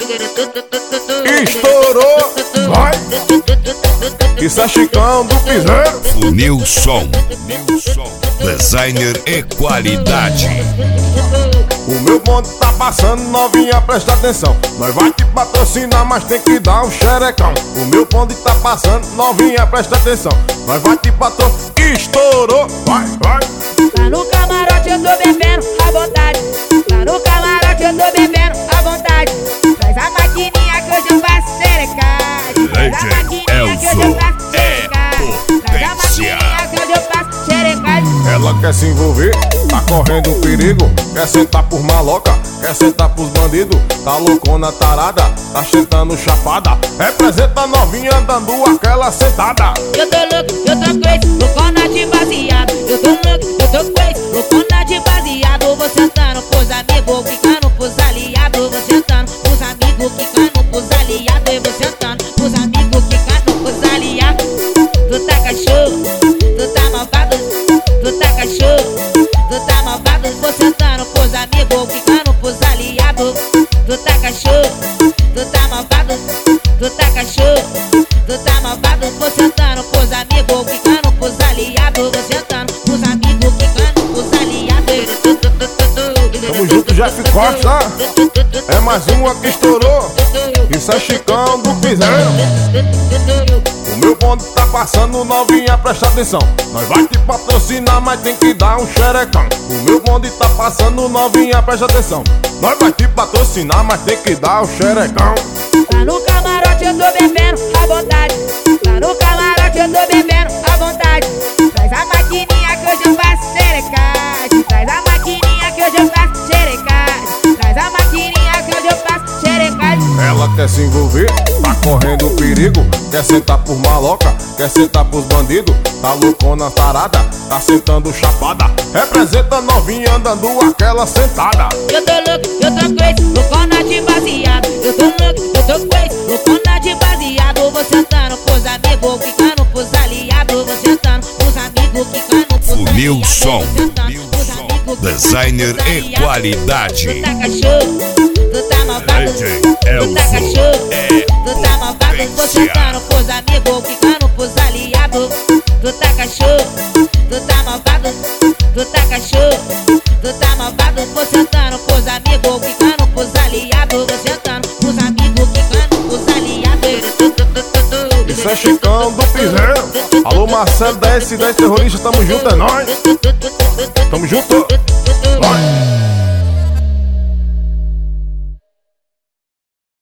Estourou, vai. Isso é Chicão do Piseiro. O Nilson, designer e qualidade. O meu bonde tá passando, novinha, presta atenção. Nós vai te patrocinar, mas tem que dar um xerecão. O meu bonde tá passando, novinha, presta atenção. Nós vai te patrocinar. Estourou, vai, vai. Lá no camarote eu tô bebendo à vontade. Lá no camarote eu tô bebendo à vontade. Traz a maquininha que hoje eu faço xerecagem. Traz a maquininha que hoje eu faço xerecagem. Traz a maquininha que hoje eu faço xerecagem. Ela quer se envolver, tá correndo perigo. Quer sentar por maloca, quer sentar pros bandidos. Tá loucona, tarada, tá sentando chapada. Representa novinha dando aquela sentada. Eu tô louco, eu tô crazy, loucona de baseado. Eu tô louco, eu tô crazy, loucona de baseado. Vou sentando pros amigos, quicando pros aliados. Vou sentando pros amigos, quicando pros aliados. Eu vou sentando pros amigos, quicando pros aliados. Tu tá cachorro, tu tá malvado. Tu tá cachorro, tu tá malvado. Vou sentando pros amigos, quicando pros aliados. Tu tá cachorro, tu tá malvado. Tu tá cachorro, tu tá malvado. Vou sentando pros amigos, quicando pros aliados. Vou sentando pros amigos, quicando pros aliados. Tamo junto, Jeff Costa. É mais uma que estourou. Isso é Chicão do Piseiro. O meu bonde tá passando, novinha, presta atenção. Nós vai te patrocinar, mas tem que dar um xerecão. O meu bonde tá passando, novinha, presta atenção. Nós vai te patrocinar, mas tem que dar um xerecão. Lá no camarote eu tô bebendo à vontade. Lá no camarote eu tô bebendo à vontade. Traz a maquininha que hoje eu faço xerecagem. Traz a maquininha que hoje eu faço xerecagem. Traz a maquininha que hoje eu faço xerecagem. Ela quer se envolver, tá correndo perigo. Quer sentar por maloca, quer sentar pros bandidos. Tá loucona, tarada, tá sentando chapada. Representa novinha dando aquela sentada. Eu tô louco, eu tô crazy, loucona de baseado. Eu tô louco, eu tô crazy, loucona de baseado. Vou sentando pros amigos, quicando pros aliados. Vou sentando pros amigos, quicando pros aliados. O Nilson, designer e qualidade. Tu tá cachorro, tu tá malvado. Tu tá cachorro, tu tá malvado. Vou sentando pros amigos, quicando pros aliados. Tu tá cachorro, tu tá malvado. Tu tá cachorro, tu tá malvado. Vou sentando pros amigos, quicando pros aliados. Vou sentando pros amigos, quicando pros aliados. Isso é Chicão do Piseiro. Alô, Marcelo da S10 Terrorista, tamo junto, é nóis. Tamo junto. Vai.